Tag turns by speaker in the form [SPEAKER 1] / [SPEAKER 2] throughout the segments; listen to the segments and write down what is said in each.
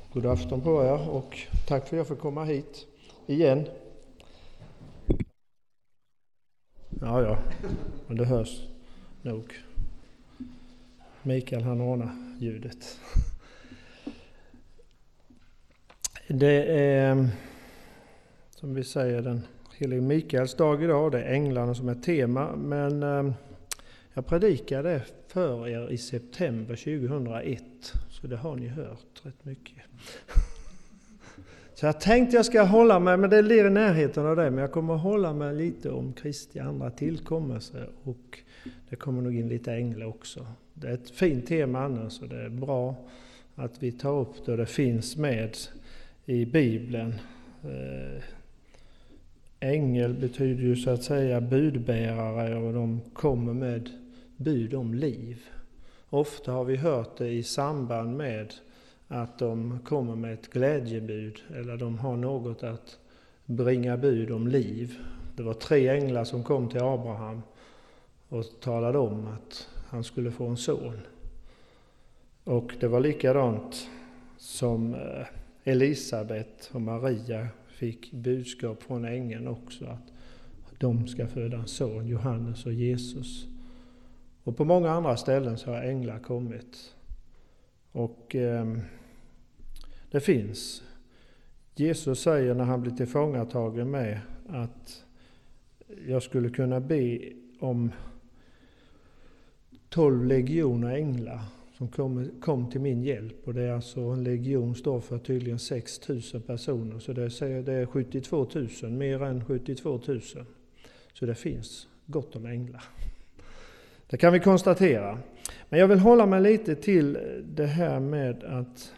[SPEAKER 1] God afton på er och tack för att jag får komma hit igen. Ja, men det hörs nog. Mikael han ordnar ljudet. Det är, som vi säger, den helige Mikaels dag idag. Det är änglarna som är tema, men jag predikade för er i september 2001, så det har ni hört rätt mycket. Så jag tänkte jag ska hålla mig, men det blir i närheten av det, men jag kommer att hålla mig lite om Kristi andra tillkommelse, och det kommer nog in lite änglar också. Det är ett fint tema annars, och det är bra att vi tar upp det, och det finns med i Bibeln. Ängel betyder ju så att säga budbärare, och de kommer med bud om liv. Ofta har vi hört det i samband med att de kommer med ett glädjebud, eller de har något att bringa bud om liv. Det var 3 änglar som kom till Abraham och talade om att han skulle få en son. Och det var likadant som Elisabet och Maria fick budskap från ängeln också, att de ska föda en son, Johannes och Jesus. Och på många andra ställen så har änglar kommit. Och det finns. Jesus säger när han blir tillfångatagen med att jag skulle kunna be om 12 legioner änglar som kom till min hjälp. Och det är alltså, en legion står för tydligen 6 000 personer. Så det är 72 000, mer än 72 000. Så det finns gott om änglar. Det kan vi konstatera. Men jag vill hålla mig lite till det här med att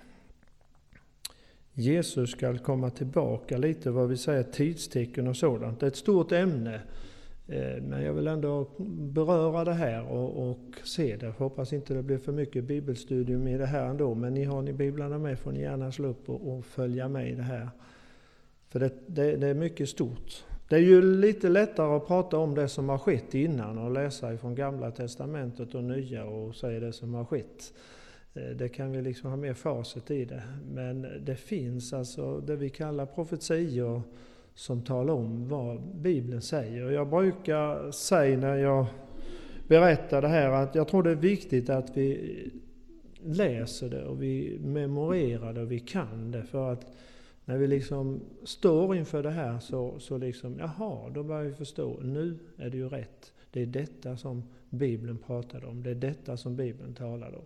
[SPEAKER 1] Jesus ska komma tillbaka, lite vad vi säger tidstecken och sådant. Det är ett stort ämne, men jag vill ändå beröra det här och se det. Jag hoppas inte det blir för mycket bibelstudium i det här ändå, men har ni biblarna med får ni gärna slå upp och följa med i det här. För det är mycket stort. Det är ju lite lättare att prata om det som har skett innan och läsa ifrån Gamla testamentet och Nya och säga det som har skett. Det kan vi liksom ha mer facit i det. Men det finns alltså det vi kallar profetior som talar om vad Bibeln säger. Och jag brukar säga när jag berättar det här att jag tror det är viktigt att vi läser det och vi memorerar det och vi kan det, för att när vi liksom står inför det här så liksom, då börjar vi förstå, nu är det ju rätt. Det är detta som Bibeln pratar om, det är detta som Bibeln talar om.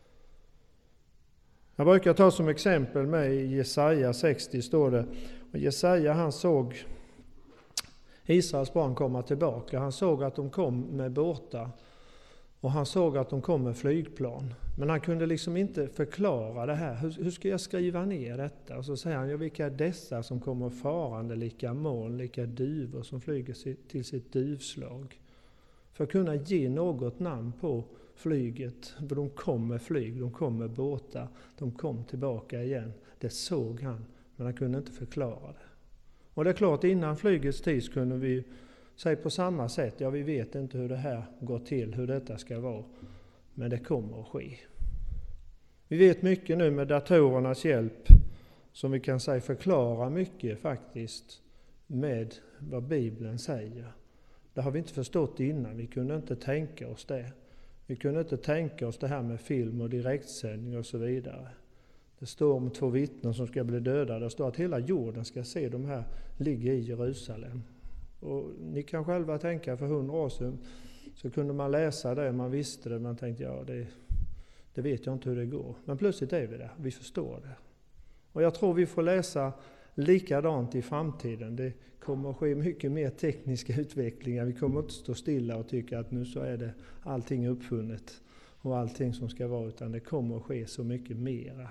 [SPEAKER 1] Jag brukar ta som exempel med i Jesaja 60 står det, och Jesaja han såg Israels barn komma tillbaka. Han såg att de kom med båtar och han såg att de kom med flygplan. Men han kunde liksom inte förklara det här. Hur ska jag skriva ner detta? Och så säger han, vilka är dessa som kommer farande, lika moln, lika duvor som flyger till sitt duvslag. För att kunna ge något namn på flyget. För de kom med flyg, de kom med båtar, de kom tillbaka igen. Det såg han, men han kunde inte förklara det. Och det är klart, innan flygets tid kunde vi säga på samma sätt, vi vet inte hur det här går till, hur detta ska vara. Men det kommer att ske. Vi vet mycket nu med datorernas hjälp, som vi kan säga förklara mycket faktiskt med vad Bibeln säger. Det har vi inte förstått innan, vi kunde inte tänka oss det. Vi kunde inte tänka oss det här med film och direktsändning och så vidare. Det står om 2 vittnen som ska bli döda. Det står att hela jorden ska se de här ligga i Jerusalem. Och ni kan själva tänka, för 100 år sedan så kunde man läsa det, man visste det, man tänkte det vet jag inte hur det går. Men plötsligt är vi där, vi förstår det. Och jag tror vi får läsa likadant i framtiden. Det kommer att ske mycket mer tekniska utvecklingar. Vi kommer inte stå stilla och tycka att nu så är det allting uppfunnet och allting som ska vara, utan det kommer att ske så mycket mera.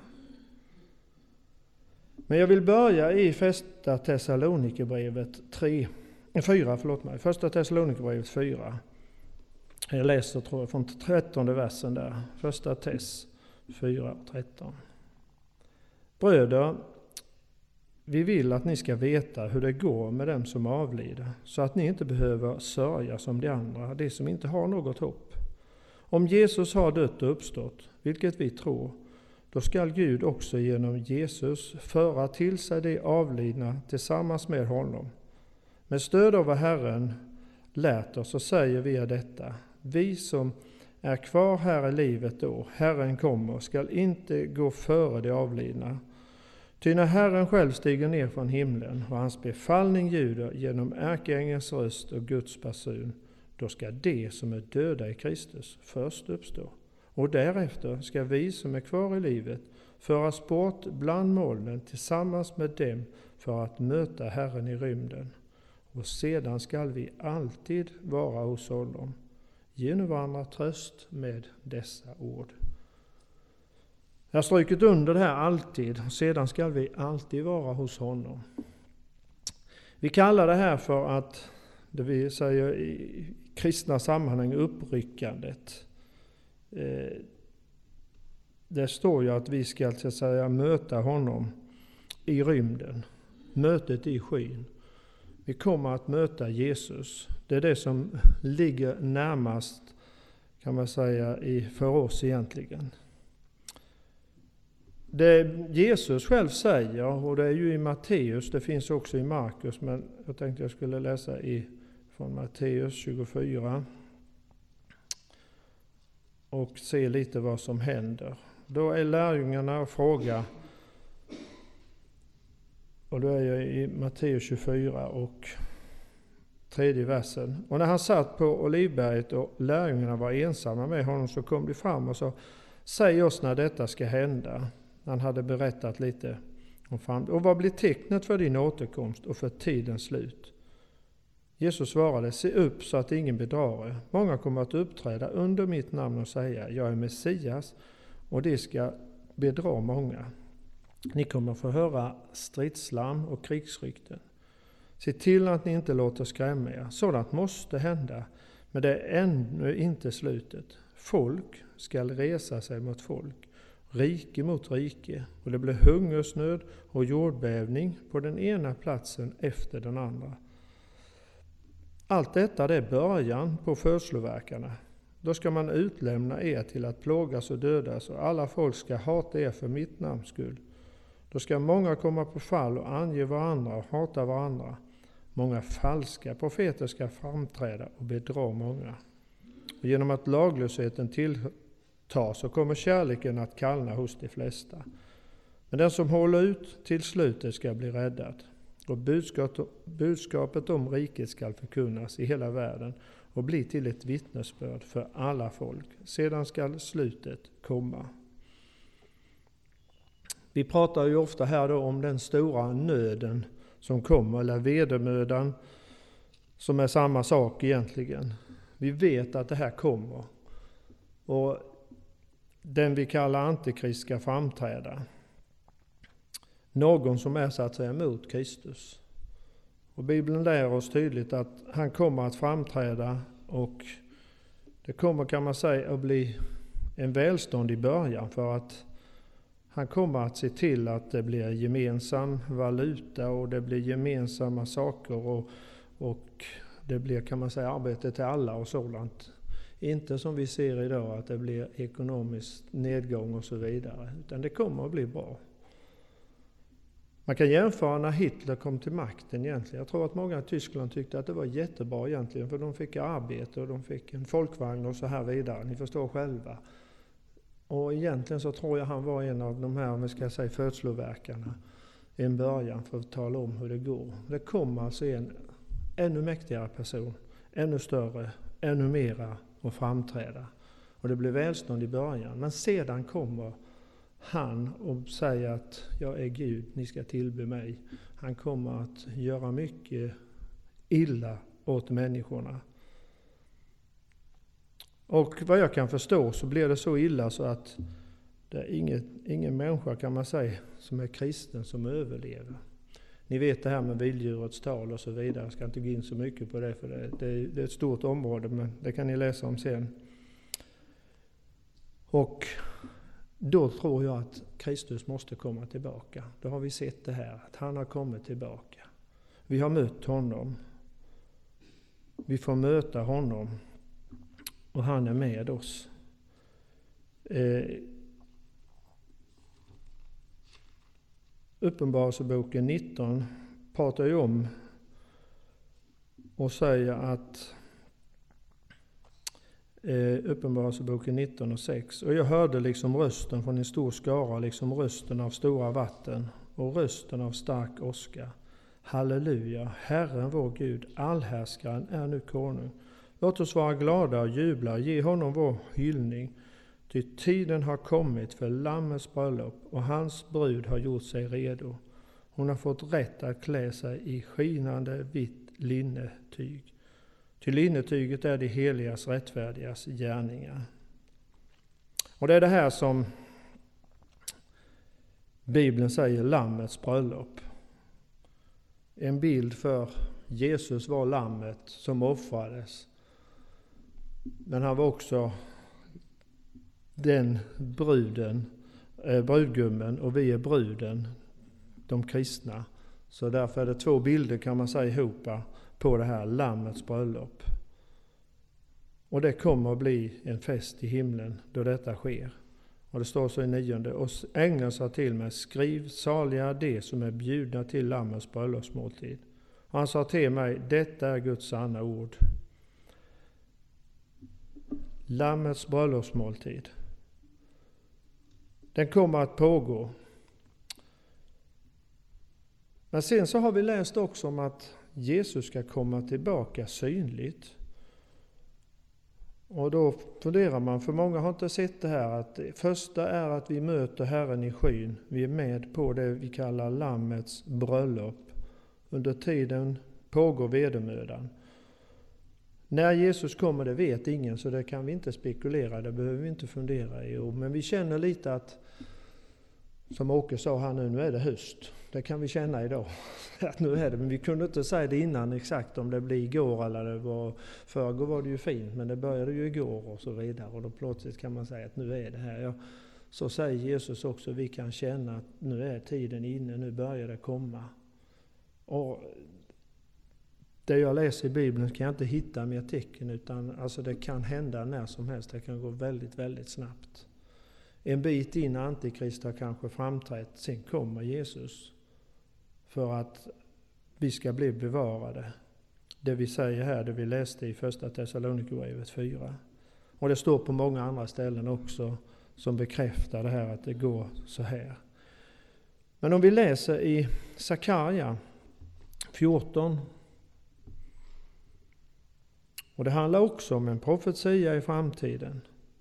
[SPEAKER 1] Men jag vill börja i Första Thessalonikerbrevet 4. Första Thessalonikerbrevet 4. Jag läser tror jag från 13:e versen där. Första Tess 4:13. Bröder, vi vill att ni ska veta hur det går med dem som avlider, så att ni inte behöver sörja som de andra, de som inte har något hopp. Om Jesus har dött och uppstått, vilket vi tror, då skall Gud också genom Jesus föra till sig de avlidna tillsammans med honom. Med stöd av vad Herren lärt oss så säger vi detta: vi som är kvar här i livet då Herren kommer skall inte gå före de avlidna. Ty när Herren själv stiger ner från himlen och hans befallning ljuder genom ärkeängelns röst och Guds basun, då ska de som är döda i Kristus först uppstå. Och därefter ska vi som är kvar i livet föras bort bland molnen tillsammans med dem för att möta Herren i rymden. Och sedan skall vi alltid vara hos honom. Ge nu varandra tröst med dessa ord. Jag har strykit under det här alltid, och sedan ska vi alltid vara hos honom. Vi kallar det här för att, det vi säger i kristna sammanhang, uppryckandet. Det står ju att vi ska så att säga möta honom i rymden, mötet i skyn. Vi kommer att möta Jesus. Det är det som ligger närmast, kan man säga, för oss egentligen. Det Jesus själv säger, och det är ju i Matteus, det finns också i Markus, men jag tänkte jag skulle läsa från Matteus 24 och se lite vad som händer. Då är lärjungarna och frågar, och då är jag i Matteus 24 och 3:e versen. Och när han satt på Olivberget och lärjungarna var ensamma med honom, så kom de fram och sa: säg oss när detta ska hända. Han hade berättat lite om framtiden. Och vad blir tecknet för din återkomst och för tidens slut? Jesus svarade: se upp så att ingen bedrar er. Många kommer att uppträda under mitt namn och säga: jag är Messias, och det ska bedra många. Ni kommer få höra stridslarm och krigsrykten. Se till att ni inte låter skrämma er. Sådant måste hända, men det är ännu inte slutet. Folk ska resa sig mot folk, rike mot rike, och det blir hungersnöd och jordbävning på den ena platsen efter den andra. Allt detta, det är början på födslovärkarna. Då ska man utlämna er till att plågas och dödas, och alla folk ska hata er för mitt namns skull. Då ska många komma på fall och ange varandra och hata varandra. Många falska profeter ska framträda och bedra många. Och genom att laglösheten tilltar så kommer kärleken att kallna hos de flesta. Men den som håller ut till slutet ska bli räddad. Och budskapet om riket ska förkunnas i hela världen och bli till ett vittnesbörd för alla folk. Sedan ska slutet komma. Vi pratar ju ofta här då om den stora nöden som kommer, eller vedermödan, som är samma sak egentligen. Vi vet att det här kommer. Och den vi kallar antikrist ska framträda. Någon som är så att säga emot Kristus. Och Bibeln lär oss tydligt att han kommer att framträda, och det kommer, kan man säga, att bli en välstånd i början, för att han kommer att se till att det blir gemensam valuta och det blir gemensamma saker och det blir, kan man säga, arbete till alla och sådant. Inte som vi ser idag att det blir ekonomisk nedgång och så vidare, utan det kommer att bli bra. Man kan jämföra när Hitler kom till makten egentligen. Jag tror att många i Tyskland tyckte att det var jättebra egentligen, för de fick arbete och de fick en folkvagn och så här vidare. Ni förstår själva. Och egentligen så tror jag han var en av de här, om vi ska säga, födslovärkarna i en början, för att tala om hur det går. Det kommer alltså en ännu mäktigare person, ännu större, ännu mera att framträda. Och det blir välstånd i början, men sedan kommer han och säger att jag är Gud, ni ska tillbe mig. Han kommer att göra mycket illa åt människorna. Och vad jag kan förstå så blir det så illa så att det är ingen människa, kan man säga, som är kristen som överlever. Ni vet det här med vilddjurets tal och så vidare. Jag ska inte gå in så mycket på det, för det är ett stort område, men det kan ni läsa om sen. Och då tror jag att Kristus måste komma tillbaka. Då har vi sett det här, att han har kommit tillbaka. Vi har mött honom. Vi får möta honom. Och han är med oss. Uppenbarelseboken 19 pratar ju om och säger att Uppenbarelseboken 19 och 6. Och jag hörde liksom rösten från en stor skara, liksom rösten av stora vatten och rösten av stark åska. Halleluja, Herren vår Gud, allhärskaren är nu konung. Låt oss vara glada och jubla, ge honom vår hyllning. Ty tiden har kommit för Lammets bröllop och hans brud har gjort sig redo. Hon har fått rätt att klä sig i skinande vitt linnetyg. Ty linnetyget är de heligas rättfärdigas gärningar. Och det är det här som Bibeln säger Lammets bröllop. En bild för Jesus var lammet som offrades. Men han var också den brudgummen och vi är bruden, de kristna. Så därför är det två bilder kan man säga ihop på det här Lammets bröllop. Och det kommer att bli en fest i himlen då detta sker. Och det står så i 9. Och ängeln sa till mig, skriv saliga de som är bjudna till Lammets bröllopsmåltid. Och han sa till mig, detta är Guds sanna ord. Lammets bröllopsmåltid. Den kommer att pågå. Men sen så har vi läst också om att Jesus ska komma tillbaka synligt. Och då funderar man, för många har inte sett det här, att det första är att vi möter Herren i skyn. Vi är med på det vi kallar Lammets bröllop. Under tiden pågår vedermödan. När Jesus kommer det vet ingen, så det kan vi inte spekulera, det behöver vi inte fundera i. Men vi känner lite att, som Åke sa här nu är det höst. Det kan vi känna idag. Att nu är det, men vi kunde inte säga det innan exakt om det blir igår eller det var förrgår var det ju fint, men det började ju igår och så vidare. Och då plötsligt kan man säga att nu är det här. Ja, så säger Jesus också, vi kan känna att nu är tiden inne, nu börjar det komma. Och det jag läser i Bibeln kan jag inte hitta mer tecken, utan alltså det kan hända när som helst. Det kan gå väldigt, väldigt snabbt. En bit in Antikrist har kanske framträtt, sen kommer Jesus för att vi ska bli bevarade. Det vi säger här, det vi läste i första Thessalonikerbrevet 4. Och det står på många andra ställen också som bekräftar det här att det går så här. Men om vi läser i Sakarja 14. Och det handlar också om en profetia i framtiden.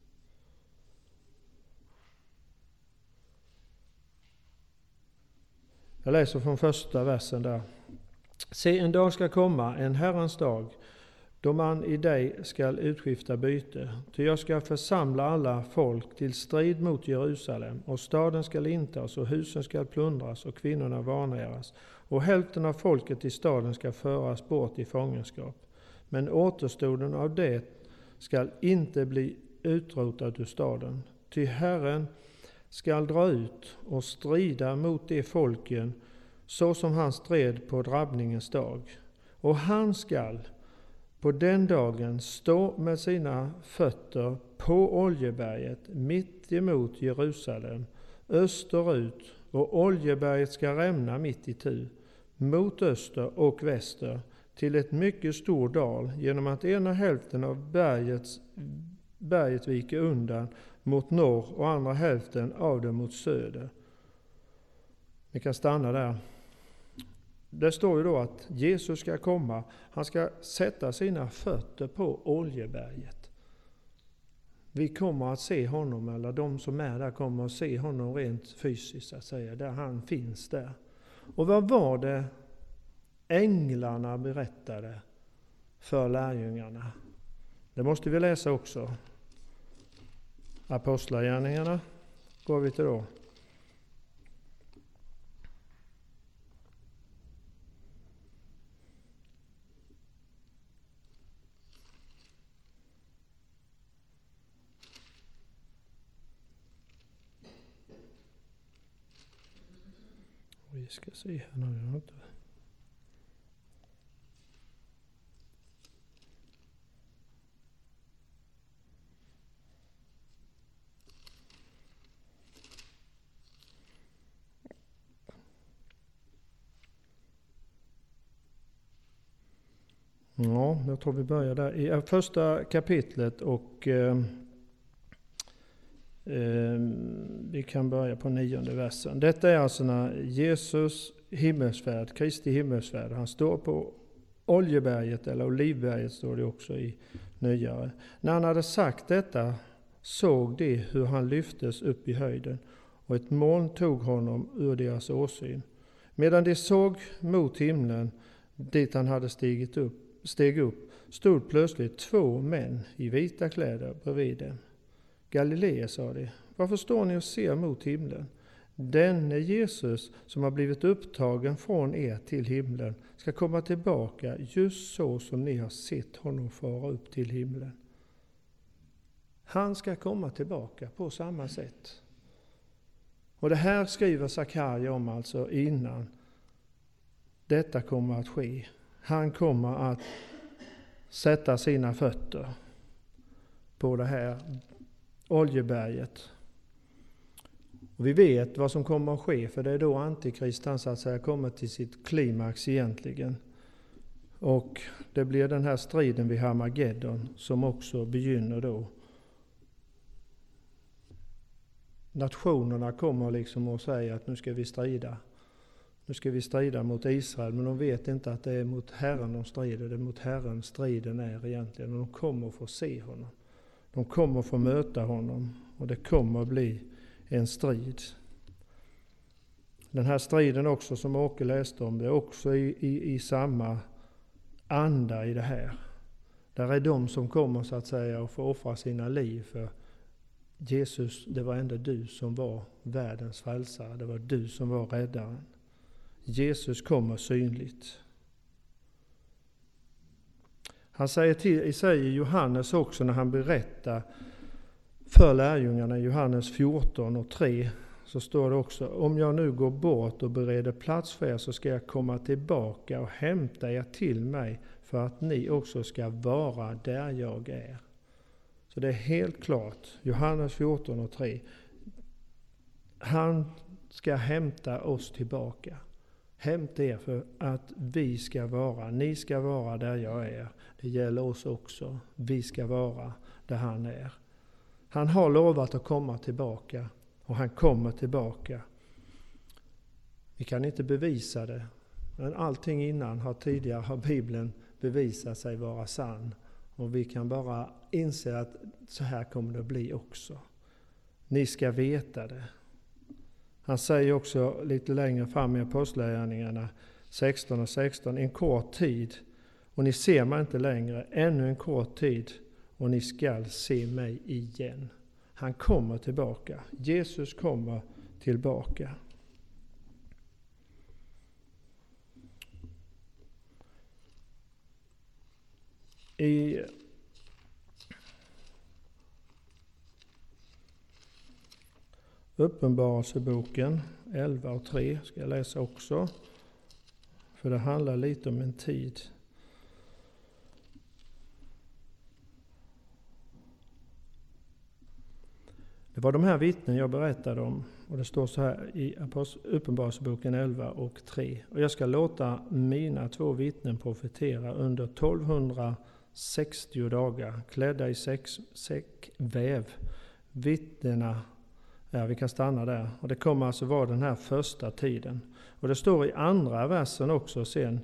[SPEAKER 1] Jag läser från första versen där. Se, en dag ska komma, en Herrans dag, då man i dig skall utskifta byte. Ty jag ska församla alla folk till strid mot Jerusalem, och staden skall intas, och husen skall plundras, och kvinnorna vanäras. Och hälften av folket i staden ska föras bort i fångenskap. Men återstoden av det skall inte bli utrotat ur staden. Ty Herren skall dra ut och strida mot de folken, så som han stred på drabbningens dag. Och han skall på den dagen stå med sina fötter på Oljeberget mitt emot Jerusalem, österut, och Oljeberget ska rämna mitt itu, mot öster och väster, till ett mycket stor dal, genom att ena hälften av berget viker undan mot norr och andra hälften av det mot söder. Vi kan stanna där. Det står ju då att Jesus ska komma. Han ska sätta sina fötter på Oljeberget. Vi kommer att se honom, eller de som är där kommer att se honom rent fysiskt, att säga, där han finns där. Och vad var det änglarna berättade för lärjungarna? Det måste vi läsa också. Apostlagärningarna går vi till då. Vi ska se här nu. Ja, jag tror vi börjar där. I första kapitlet och vi kan börja på 9:e versen. Detta är alltså när Jesus himmelsfärd, Kristi himmelsfärd, han står på Oljeberget eller Olivberget står det också i nyare. När han hade sagt detta såg de hur han lyftes upp i höjden och ett moln tog honom ur deras åsyn. Medan de såg mot himlen dit han hade steg upp stod plötsligt 2 män i vita kläder bredvid dem. Galilea, sa de, varför står ni och ser mot himlen? Denne Jesus som har blivit upptagen från er till himlen ska komma tillbaka just så som ni har sett honom fara upp till himlen. Han ska komma tillbaka på samma sätt. Och det här skriver Sakarja om alltså innan detta kommer att ske. Han kommer att sätta sina fötter på det här Oljeberget. Och vi vet vad som kommer att ske, för det är då antikristan så att säga kommer till sitt klimax egentligen. Och det blir den här striden vid Harmageddon som också begynner då. Nationerna kommer liksom att säga att nu ska vi strida. Nu ska vi strida mot Israel, men de vet inte att det är mot Herren de strider. Det är mot Herren striden är egentligen, och de kommer att få se honom. De kommer att få möta honom och det kommer att bli en strid. Den här striden också som Åke läste om, det är också i samma anda i det här. Där är de som kommer så att säga och får offra sina liv för Jesus, det var ändå du som var världens frälsare, det var du som var räddaren. Jesus kommer synligt. Han säger Johannes också när han berättar för lärjungarna i Johannes 14:3 så står det också: om jag nu går bort och bereder plats för er så ska jag komma tillbaka och hämta er till mig för att ni också ska vara där jag är. Så det är helt klart, Johannes 14:3. Han ska hämta oss tillbaka. Hämta er för att ni ska vara där jag är. Det gäller oss också. Vi ska vara där han är. Han har lovat att komma tillbaka och han kommer tillbaka. Vi kan inte bevisa det. Men allting innan har Bibeln bevisat sig vara sann. Och vi kan bara inse att så här kommer det att bli också. Ni ska veta det. Han säger också lite längre fram i Apostlagärningarna 16:16, en kort tid och ni ser mig inte längre, ännu en kort tid och ni skall se mig igen. Han kommer tillbaka. Jesus kommer tillbaka. I Uppenbarelseboken 11:3 ska jag läsa också. För det handlar lite om en tid. Det var de här vittnen jag berättade om. Och det står så här i Uppenbarelseboken 11:3. Och jag ska låta mina 2 vittnen profetera under 1260 dagar, klädda i säckväv. Vittnena, vi kan stanna där. Och det kommer alltså vara den här första tiden. Och det står i andra versen också sen.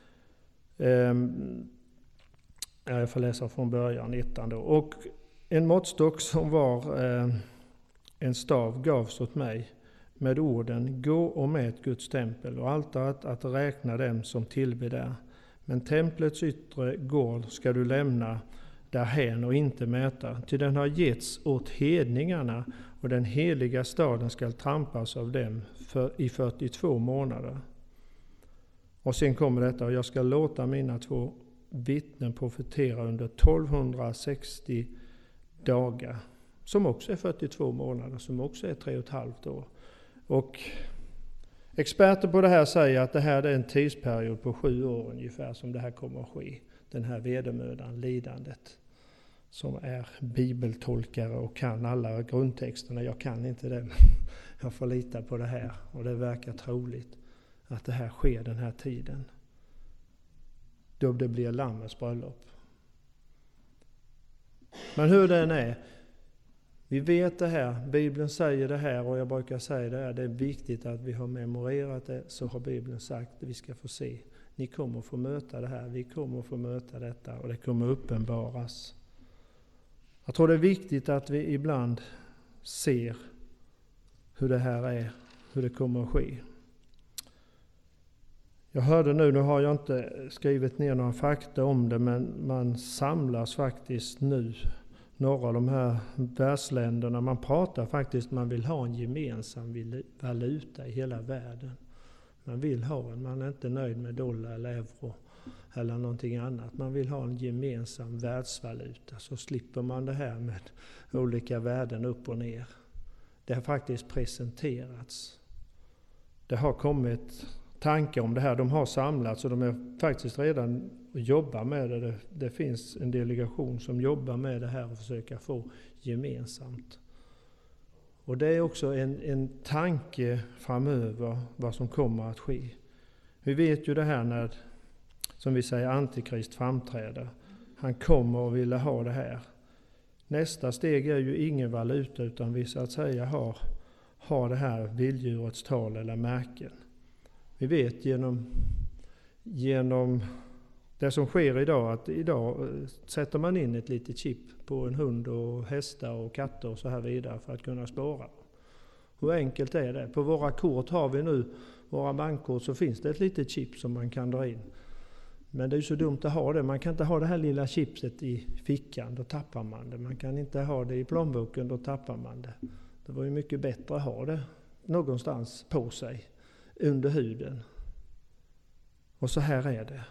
[SPEAKER 1] Jag får läsa från början, 1 då. Och en måttstock som var en stav gavs åt mig med orden: gå och mät Guds tempel och altaret att räkna dem som tillber där. Men templets yttre gård ska du lämna därhän och inte mäta, ty den har getts åt hedningarna och den heliga staden ska trampas av dem i 42 månader. Och sen kommer detta: och jag ska låta mina 2 vittnen profetera under 1260 dagar, som också är 42 månader, som också är 3,5 år. Och experter på det här säger att det här är en tidsperiod på 7 år ungefär som det här kommer att ske. Den här vedermödan, lidandet, som är bibeltolkare och kan alla grundtexterna. Jag kan inte det, men jag får lita på det här. Och det verkar troligt att det här sker den här tiden. då det blir Lammets bröllop. Men hur den är, vi vet det här, Bibeln säger det här och jag brukar säga det här, det är viktigt att vi har memorerat det, så har Bibeln sagt att vi ska få se. Ni kommer få möta det här, vi kommer få möta detta och det kommer uppenbaras. Jag tror det är viktigt att vi ibland ser hur det här är, hur det kommer att ske. Jag hörde nu har jag inte skrivit ner några fakta om det, men man samlas faktiskt nu, några av de här världsländerna, man pratar faktiskt, man vill ha en gemensam valuta i hela världen. Man vill ha en, man är inte nöjd med dollar eller euro eller någonting annat. Man vill ha en gemensam världsvaluta, så slipper man det här med olika värden upp och ner. Det har faktiskt presenterats. Det har kommit tankar om det här, de har samlats och de är faktiskt redan jobbar med det. Det finns en delegation som jobbar med det här och försöker få gemensamt. Och det är också en tanke framöver vad som kommer att ske. Vi vet ju det här när, som vi säger, Antikrist framträder. Han kommer och vill ha det här. Nästa steg är ju ingen valuta, utan vi så att säga har det här vilddjurets tal eller märken. Vi vet genom det som sker idag, att idag sätter man in ett litet chip på en hund och hästar och katter och så här vidare för att kunna spåra. Hur enkelt är det? På våra kort har vi nu, våra bankkort, så finns det ett litet chip som man kan dra in. Men det är ju så dumt att ha det. Man kan inte ha det här lilla chipset i fickan, då tappar man det. Man kan inte ha det i plånboken, då tappar man det. Det var ju mycket bättre att ha det någonstans på sig, under huden. Och så här är det.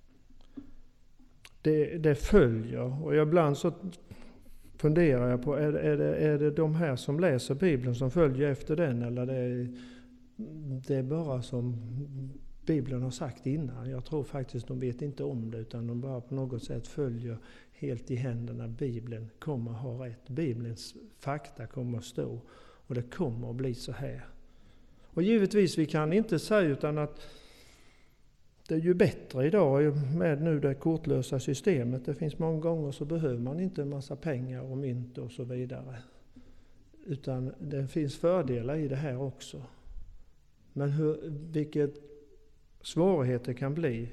[SPEAKER 1] Det följer, och ibland så funderar jag på, är det de här som läser Bibeln som följer efter den, eller det är bara som Bibeln har sagt innan. Jag tror faktiskt de vet inte om det, utan de bara på något sätt följer helt i händerna. Bibeln kommer ha rätt. Bibelns fakta kommer att stå, och det kommer att bli så här. Och givetvis, vi kan inte säga utan att det är ju bättre idag med nu det kortlösa systemet. Det finns många gånger så behöver man inte en massa pengar och mynt och så vidare. Utan det finns fördelar i det här också. Men vilket svårigheter kan bli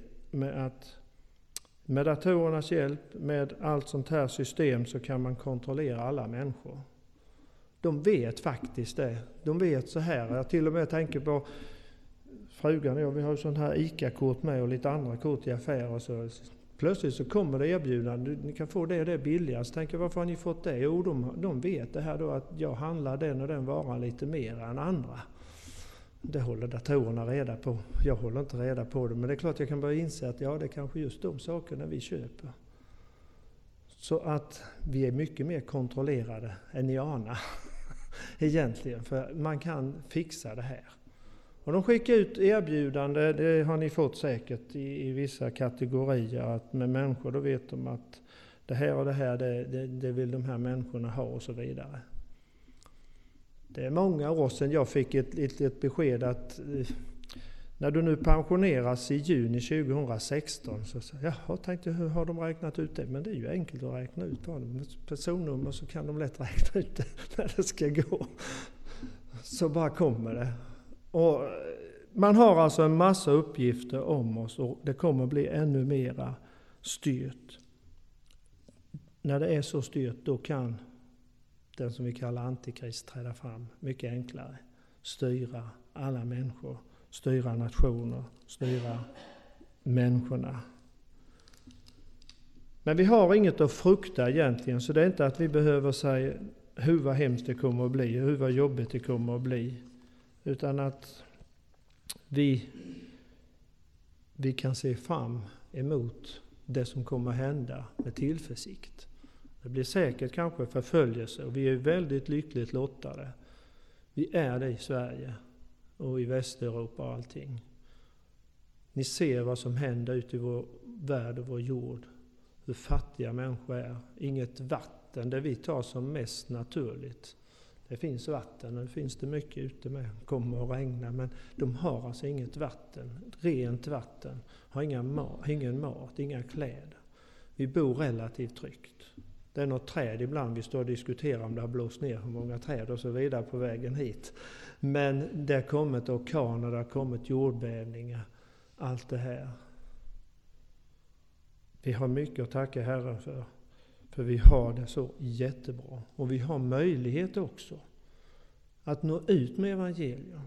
[SPEAKER 1] med datorernas hjälp, med allt sånt här system, så kan man kontrollera alla människor. De vet faktiskt det. De vet så här. Jag till och med tänker på frugan och jag, vi har ju sånt här ICA-kort med och lite andra kort i affärer. Så plötsligt så kommer det erbjudande. Ni kan få det och det billigast. Tänker, varför har ni fått det? Jo, de vet det här då, att jag handlar den och den varan lite mer än andra. Det håller datorerna reda på. Jag håller inte reda på det. Men det är klart jag kan börja inse att det är kanske just de sakerna vi köper. Så att vi är mycket mer kontrollerade än ni anar. Egentligen. För man kan fixa det här. Och de skickar ut erbjudande. Det har ni fått säkert i vissa kategorier. Att med människor då vet de att det här och det här det vill de här människorna ha och så vidare. Det är många år sedan jag fick ett besked att när du nu pensioneras i juni 2016 så jag tänkte, hur har de räknat ut det? Men det är ju enkelt att räkna ut. Med personnummer så kan de lätt räkna ut det när det ska gå. Så bara kommer det. Och man har alltså en massa uppgifter om oss och det kommer bli ännu mera styrt. När det är så styrt, då kan den som vi kallar antikrist träda fram mycket enklare. Styra alla människor, styra nationer, styra människorna. Men vi har inget att frukta egentligen, så det är inte att vi behöver säga hur vad hemskt det kommer att bli, hur vad jobbigt det kommer att bli. Utan att vi kan se fram emot det som kommer att hända med tillförsikt. Det blir säkert kanske förföljelse och vi är väldigt lyckligt lottade. Vi är det i Sverige och i Västeuropa och allting. Ni ser vad som händer ute i vår värld och vår jord. Hur fattiga människor är. Inget vatten, det vi tar som mest naturligt. Det finns vatten och det finns det mycket ute med. Det kommer att regna, men de har alltså inget vatten. Rent vatten. Har ingen mat, inga kläder. Vi bor relativt tryggt. Det är något träd ibland vi står och diskuterar om det har blåst ner hur många träd och så vidare på vägen hit. Men det har kommit orkaner, det har kommit jordbävningar. Allt det här. Vi har mycket att tacka Herren för. För vi har det så jättebra. Och vi har möjlighet också att nå ut med evangelium.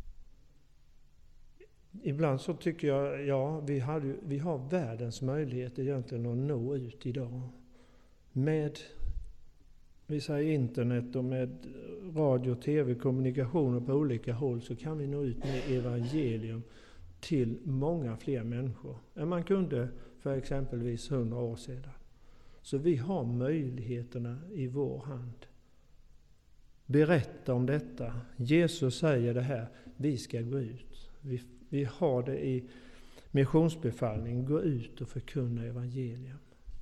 [SPEAKER 1] Ibland så tycker jag, vi har världens möjlighet egentligen att nå ut idag. Med, vi säger internet och med radio, tv, kommunikationer på olika håll, så kan vi nå ut med evangelium till många fler människor än man kunde för exempelvis 100 år sedan. Så vi har möjligheterna i vår hand. Berätta om detta. Jesus säger det här, vi ska gå ut. Vi har det i missionsbefallning, gå ut och förkunna evangelium.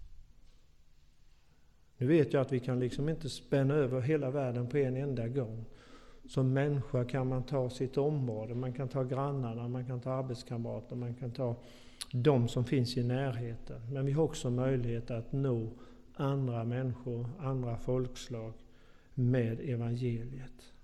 [SPEAKER 1] Nu vet jag att vi kan liksom inte spänna över hela världen på en enda gång. Som människa kan man ta sitt område, man kan ta grannarna, man kan ta arbetskamrater, man kan ta de som finns i närheten. Men vi har också möjlighet att nå andra människor, andra folkslag med evangeliet.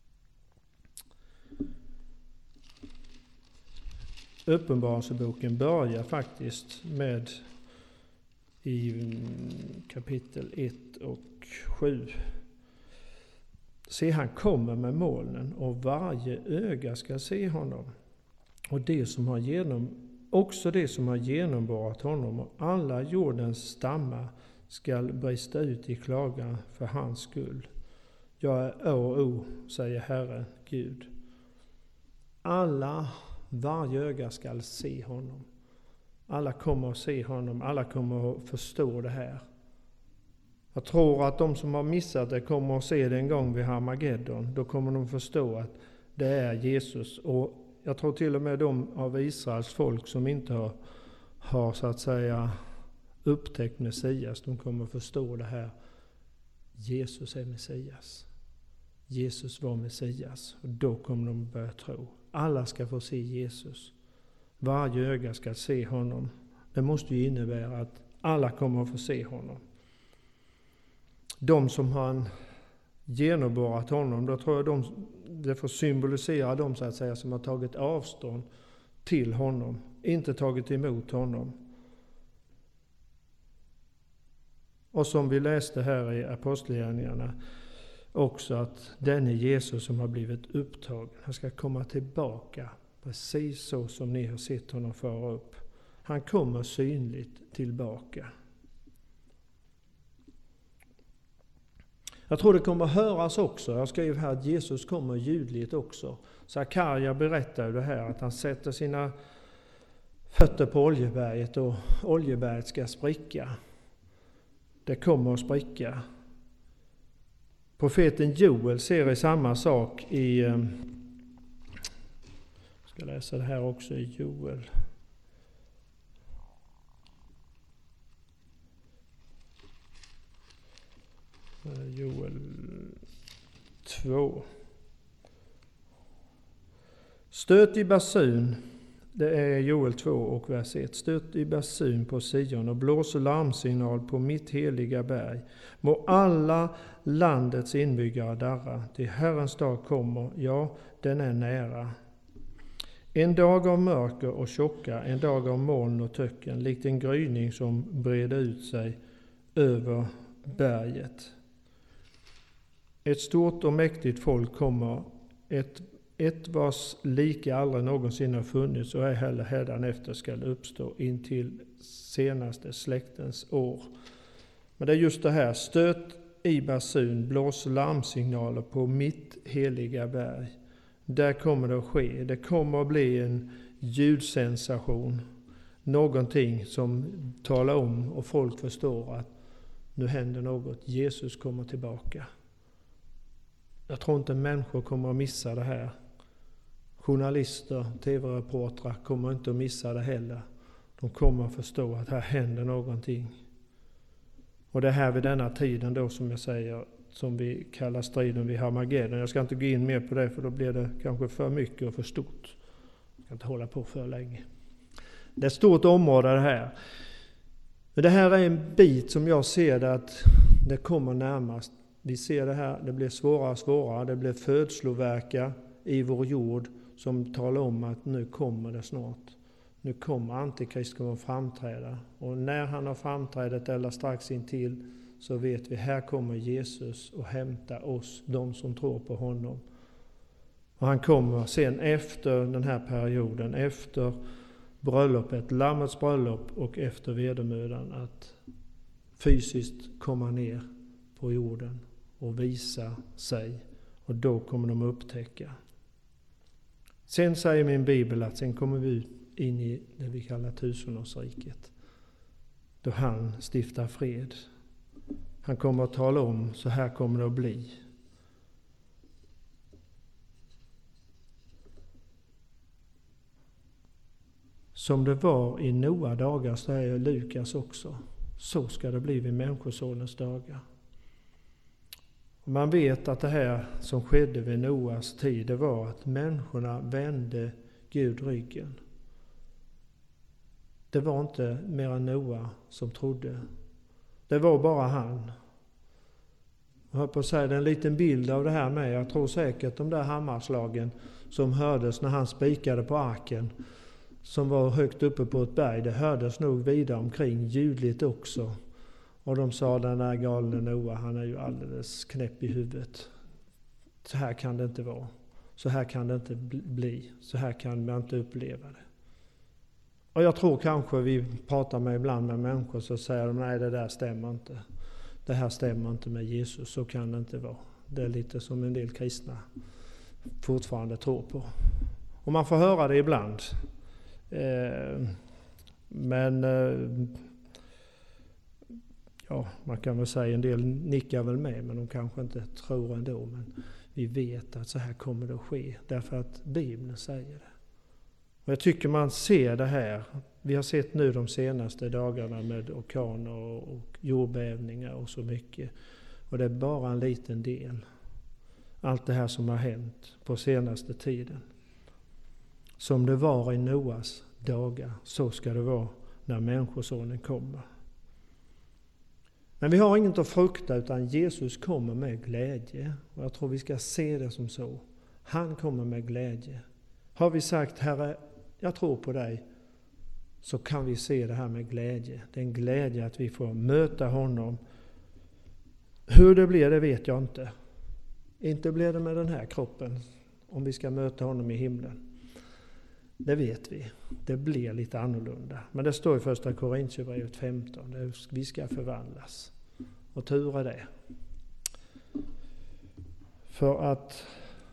[SPEAKER 1] Uppenbarelseboken börjar faktiskt med i kapitel 1 och 7. Se, han kommer med molnen och varje öga ska se honom. Och också det som har genomborrat honom och alla jordens stammar ska brista ut i klagan för hans skull. Jag är säger Herren Gud. Varje öga ska se honom. Alla kommer att se honom, alla kommer att förstå det här. Jag tror att de som har missat det kommer att se det en gång vid Harmageddon. Då kommer de förstå att det är Jesus. Och jag tror till och med de av Israels folk som inte har så att säga upptäckt Messias, de kommer att förstå det här. Jesus är Messias. Jesus var Messias. Och då kommer de börja tro. Alla ska få se Jesus. Varje öga ska se honom. Det måste ju innebära att alla kommer att få se honom. De som har genomborrat honom, då tror jag det får symbolisera de så att säga som har tagit avstånd till honom, inte tagit emot honom. Och som vi läste här i Apostlagärningarna också, att den är Jesus som har blivit upptagen. Han ska komma tillbaka precis så som ni har sett honom fara upp. Han kommer synligt tillbaka. Jag tror det kommer höras också. Jag skrev här att Jesus kommer ljudligt också. Sakarja berättar ju det här att han sätter sina fötter på Oljeberget och Oljeberget ska spricka. Det kommer att spricka. Profeten Joel ser i samma sak i... Jag ska läsa det här också i Joel. Joel 2. Stöt i basun, det är Joel 2 och vers 1. Stöt i basun på Sion och blås larmsignal på mitt heliga berg. Må alla landets inbyggare darra, till Herrens dag kommer, ja, den är nära. En dag av mörker och tjocka, en dag av moln och töcken, likt en gryning som breder ut sig över berget. Ett stort och mäktigt folk kommer, ett vars lika aldrig någonsin har funnits och ej heller hädanefter skall uppstå intill senaste släktens år. Men det är just det här, stöt i basun, blås larmsignaler på mitt heliga berg. Där kommer det att ske. Det kommer att bli en ljudsensation. Någonting som talar om och folk förstår att nu händer något. Jesus kommer tillbaka. Jag tror inte människor kommer att missa det här. Journalister, tv-reportrar kommer inte att missa det heller. De kommer att förstå att här händer någonting. Och det är här vid denna tiden då som jag säger, som vi kallar striden vid Harmageddon. Jag ska inte gå in mer på det, för då blir det kanske för mycket och för stort. Jag kan inte hålla på för länge. Det är ett stort område det här. Men det här är en bit som jag ser det att det kommer närmast. Vi ser det här, det blir svårare och svårare. Det blir födslovärka i vår jord som talar om att nu kommer det snart. Nu kommer Antikrist att framträda. Och när han har framträdat eller strax intill, så vet vi, här kommer Jesus och hämta oss, de som tror på honom. Och han kommer sen efter den här perioden, efter bröllopet, Lammets bröllop, och efter vedermödan, att fysiskt komma ner på jorden och visa sig. Och då kommer de upptäcka. Sen säger min bibel att sen kommer vi in i det vi kallar tusenårsriket. Då han stiftar fred. Han kommer att tala om, så här kommer det att bli. Som det var i Noa dagar, säger Lukas också, så ska det bli vid Människosonens dagar. Man vet att det här som skedde vid Noas tid, det var att människorna vände Gud ryggen. Det var inte mer än Noa som trodde. Det var bara han. Jag höll på att säga, det är en liten bild av det här med. Jag tror säkert de där hammarslagen som hördes när han spikade på arken, som var högt uppe på ett berg, det hördes nog vidare omkring, ljudligt också. Och de sa, den där galne Noa, han är ju alldeles knäpp i huvudet. Så här kan det inte vara. Så här kan det inte bli. Så här kan man inte uppleva det. Och jag tror kanske vi pratar med ibland med människor, så säger de, nej, det där stämmer inte. Det här stämmer inte med Jesus, så kan det inte vara. Det är lite som en del kristna fortfarande tror på. Och man får höra det ibland. Men ja, man kan väl säga en del nickar väl med, men de kanske inte tror ändå. Men vi vet att så här kommer det att ske, därför att Bibeln säger det. Och jag tycker man ser det här. Vi har sett nu de senaste dagarna med orkaner och jordbävningar och så mycket. Och det är bara en liten del. Allt det här som har hänt på senaste tiden. Som det var i Noas dagar, så ska det vara när Människosonen kommer. Men vi har inget att frukta, utan Jesus kommer med glädje. Och jag tror vi ska se det som så. Han kommer med glädje. Har vi sagt, Herre, jag tror på dig, så kan vi se det här med glädje. Det är en glädje att vi får möta honom. Hur det blir, det vet jag inte. Inte blir det med den här kroppen, om vi ska möta honom i himlen. Det vet vi. Det blir lite annorlunda. Men det står i första Korintierbrevet 15. Vi ska förvandlas. Och tur är det. För att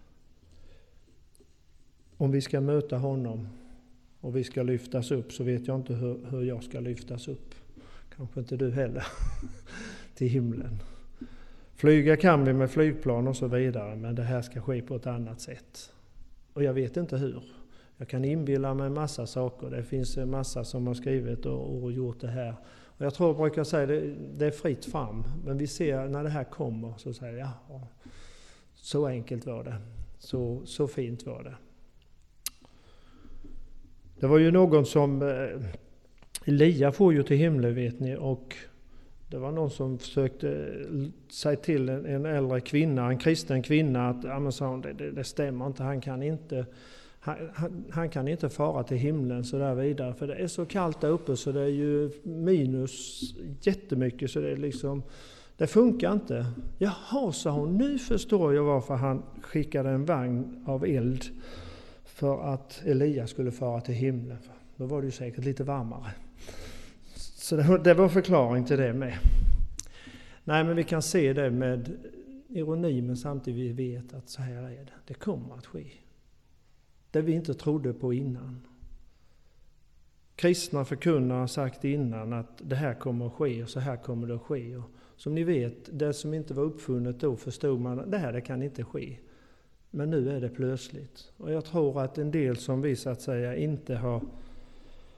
[SPEAKER 1] om vi ska möta honom och vi ska lyftas upp, så vet jag inte hur jag ska lyftas upp. Kanske inte du heller. Till himlen. Flyga kan vi med flygplan och så vidare, men det här ska ske på ett annat sätt. Och jag vet inte hur. Jag kan inbilla mig en massa saker. Det finns en massa som har skrivit och gjort det här. Och jag tror jag brukar säga det är fritt fram. Men vi ser när det här kommer, så säger jag, ja, så enkelt var det. Så fint var det. Det var ju någon som, Elia får ju till himlen, vet ni, och det var någon som försökte säga till en äldre kvinna, en kristen kvinna, att det stämmer inte, han kan inte fara till himlen så där vidare, för det är så kallt där uppe, så det är ju minus jättemycket, så det är liksom, det funkar inte. Jaha, sa hon, nu förstår jag varför han skickade en vagn av eld för att Elia skulle fara till himlen. Då var det ju säkert lite varmare. Så det var förklaring till det med. Nej, men vi kan se det med ironi, men samtidigt vi vet att så här är det. Det kommer att ske. Det vi inte trodde på innan. Kristna förkunnare har sagt innan att det här kommer att ske och så här kommer det att ske. Och som ni vet, det som inte var uppfunnet då förstod man att det kan inte ske. Men nu är det plötsligt. Och jag tror att en del som vi så att säga inte har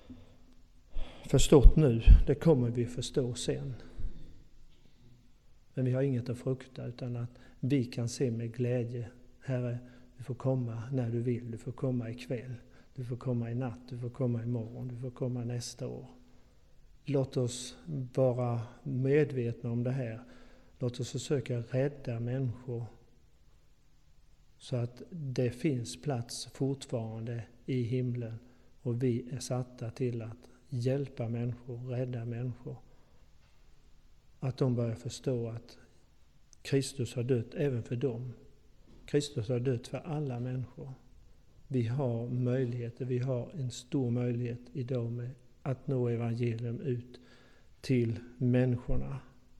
[SPEAKER 1] förstått nu, det kommer vi förstå sen. Men vi har inget att frukta, utan att vi kan se med glädje, Herre, du får komma när du vill. Du får komma ikväll, du får komma i natt, du får komma imorgon, du får komma nästa år. Låt oss vara medvetna om det här. Låt oss försöka rädda människor så att det finns plats fortfarande i himlen. Och vi är satta till att hjälpa människor, rädda människor. Att de börjar förstå att Kristus har dött även för dem. Kristus har dött för alla människor. Vi har möjligheter, vi har en stor möjlighet idag med att nå evangelium ut till människorna.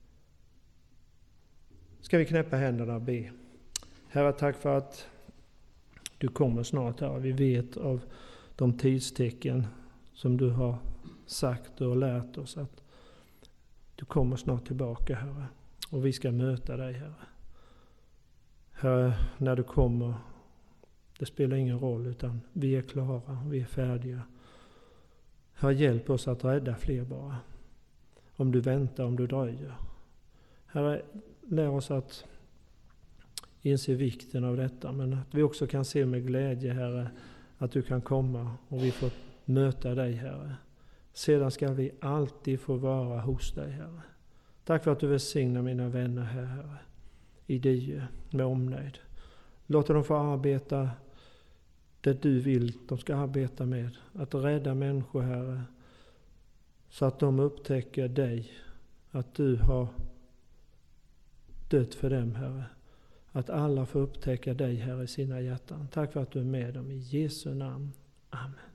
[SPEAKER 1] Ska vi knäppa händerna och be. Herre, tack för att du kommer snart, Herre. Vi vet av de tidstecken som du har sagt och lärt oss att du kommer snart tillbaka, Herre. Och vi ska möta dig, Herre. Herre, när du kommer, det spelar ingen roll, utan vi är klara, vi är färdiga. Herre, hjälp oss att rädda fler bara. Om du väntar, om du dröjer. Herre, lär oss att inse vikten av detta, men att vi också kan se med glädje, Herre, att du kan komma och vi får möta dig, Herre. Sedan ska vi alltid få vara hos dig, Herre. Tack för att du välsignar mina vänner här, Herre, i Diö med omnejd. Låt dem få arbeta det du vill de ska arbeta med. Att rädda människor, Herre, så att de upptäcker dig, att du har dött för dem, Herre. Att alla får upptäcka dig, Herre, i sina hjärtan. Tack för att du är med dem, i Jesu namn. Amen.